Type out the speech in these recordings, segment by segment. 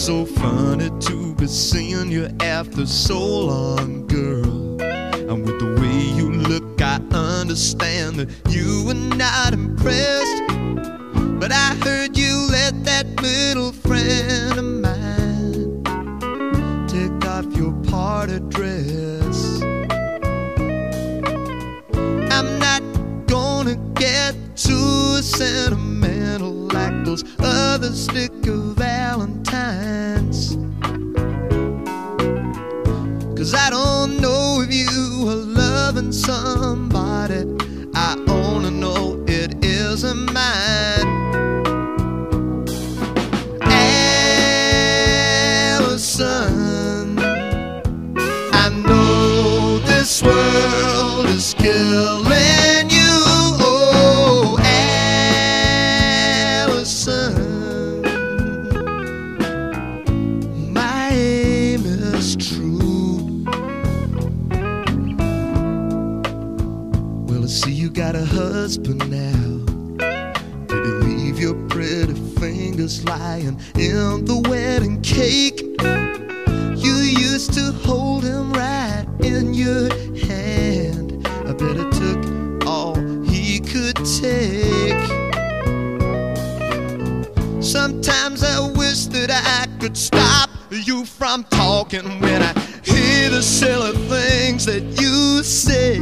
so funny to be seeing you after so long, girl. And with the way you look, I understand that you were not impressed. But I heard you let that little friend of mine take off your party dress. I'm not gonna get too sentimental like those other sticker valentines, 'cause I don't know if you are loving somebody. I only know it isn't mine. Allison, I know this world is killing you. Oh, Allison, my aim is true. Well, I see you got a husband now. Did you leave your pretty fingers lying in the wedding cake? You used to hold him right in your hand. I bet it took all he could take. Sometimes I wish that I could stop you from talking when I hear the silly things that you say.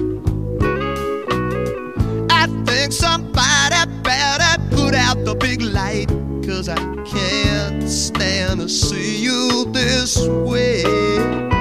I think somebody better put out the big light, 'cause I can't stand to see you this way.